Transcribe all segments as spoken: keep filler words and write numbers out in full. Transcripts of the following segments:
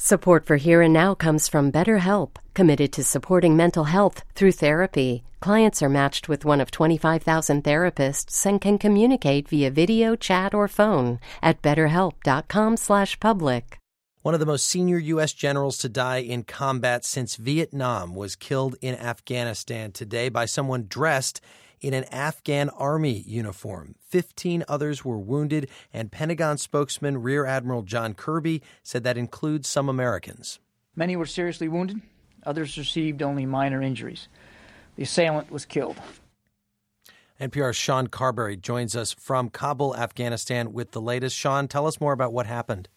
Support for Here and Now comes from BetterHelp, committed to supporting mental health through therapy. Clients are matched with one of twenty-five thousand therapists and can communicate via video, chat, or phone at betterhelp.com slash public. One of the most senior U S generals to die in combat since Vietnam was killed in Afghanistan today by someone dressed in an Afghan army uniform. Fifteen others were wounded, and Pentagon spokesman Rear Admiral John Kirby said that includes some Americans. Many were seriously wounded. Others received only minor injuries. The assailant was killed. N P R's Sean Carberry joins us from Kabul, Afghanistan, with the latest. Sean, tell us more about what happened.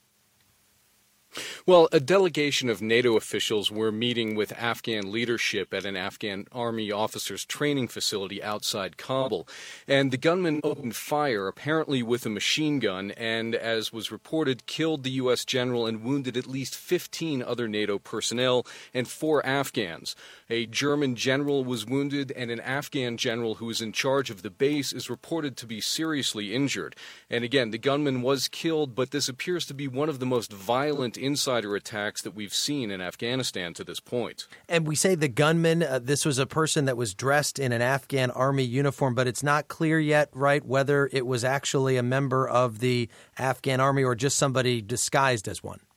Well, a delegation of NATO officials were meeting with Afghan leadership at an Afghan army officers' training facility outside Kabul. And the gunman opened fire, apparently with a machine gun, and, as was reported, killed the U S general and wounded at least fifteen other NATO personnel and four Afghans. A German general was wounded, and an Afghan general who was in charge of the base is reported to be seriously injured. And again, the gunman was killed, but this appears to be one of the most violent insider attacks that we've seen in Afghanistan to this point. And we say the gunman, uh, this was a person that was dressed in an Afghan army uniform, but it's not clear yet, right, whether it was actually a member of the Afghan army or just somebody disguised as one.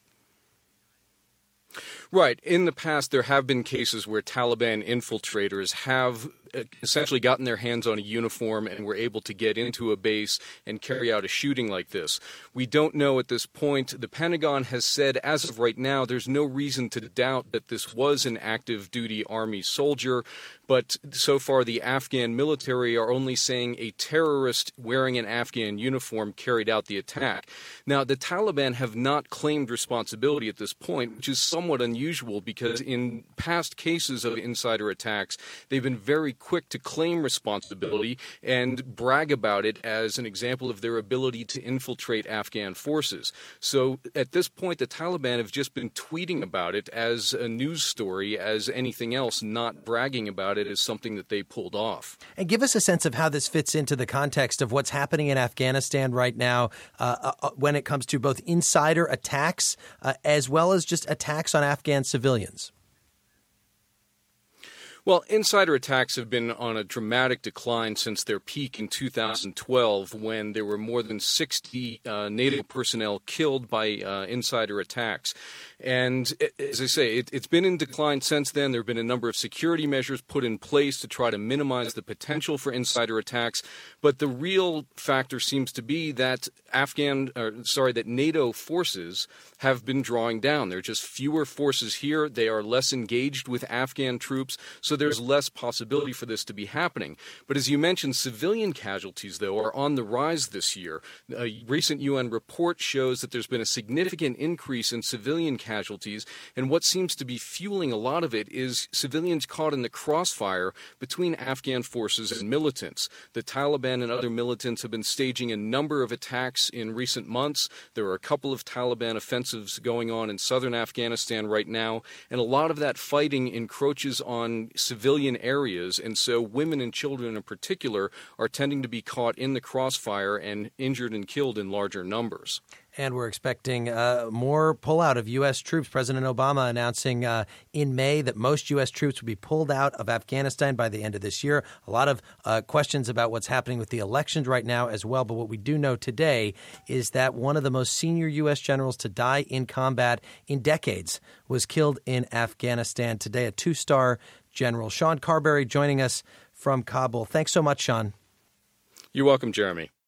Right. In the past, there have been cases where Taliban infiltrators have essentially gotten their hands on a uniform and were able to get into a base and carry out a shooting like this. We don't know at this point. The Pentagon has said, as of right now, there's no reason to doubt that this was an active duty army soldier. But so far, the Afghan military are only saying a terrorist wearing an Afghan uniform carried out the attack. Now, the Taliban have not claimed responsibility at this point, which is somewhat unusual because in past cases of insider attacks, they've been very quick to claim responsibility and brag about it as an example of their ability to infiltrate Afghan forces. So at this point, the Taliban have just been tweeting about it as a news story, as anything else, not bragging about it as something that they pulled off. And give us a sense of how this fits into the context of what's happening in Afghanistan right now uh, uh, when it comes to both insider attacks uh, as well as just attacks on Afghan civilians. Well, insider attacks have been on a dramatic decline since their peak in two thousand twelve, when there were more than sixty uh, NATO personnel killed by uh, insider attacks. And as I say, it, it's been in decline since then. There have been a number of security measures put in place to try to minimize the potential for insider attacks. But the real factor seems to be that Afghan, or, sorry, that NATO forces have been drawing down. There are just fewer forces here. They are less engaged with Afghan troops. So there's less possibility for this to be happening. But as you mentioned, civilian casualties, though, are on the rise this year. A recent U N report shows that there's been a significant increase in civilian casualties, and what seems to be fueling a lot of it is civilians caught in the crossfire between Afghan forces and militants. The Taliban and other militants have been staging a number of attacks in recent months. There are a couple of Taliban offensives going on in southern Afghanistan right now, and a lot of that fighting encroaches on civilian areas, and so women and children in particular are tending to be caught in the crossfire and injured and killed in larger numbers. And we're expecting uh, more pullout of U S troops. President Obama announcing uh, in May that most U S troops will be pulled out of Afghanistan by the end of this year. A lot of uh, questions about what's happening with the elections right now as well. But what we do know today is that one of the most senior U S generals to die in combat in decades was killed in Afghanistan today, a two-star general. Sean Carberry joining us from Kabul. Thanks so much, Sean. You're welcome, Jeremy.